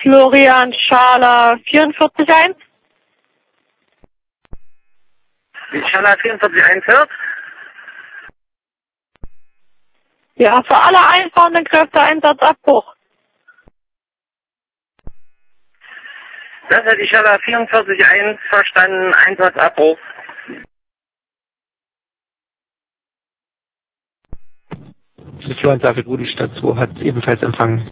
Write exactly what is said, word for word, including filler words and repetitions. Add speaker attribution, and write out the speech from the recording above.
Speaker 1: Florian Schala vierundvierzig eins.
Speaker 2: Die Schala vierundvierzig eins hört?
Speaker 1: Ja, für alle einfahrenden Kräfte Einsatzabbruch.
Speaker 2: Das hat die Schala vierundvierzig eins verstanden, Einsatzabbruch.
Speaker 3: Die Florian David Rudi Stadt zwei hat ebenfalls empfangen.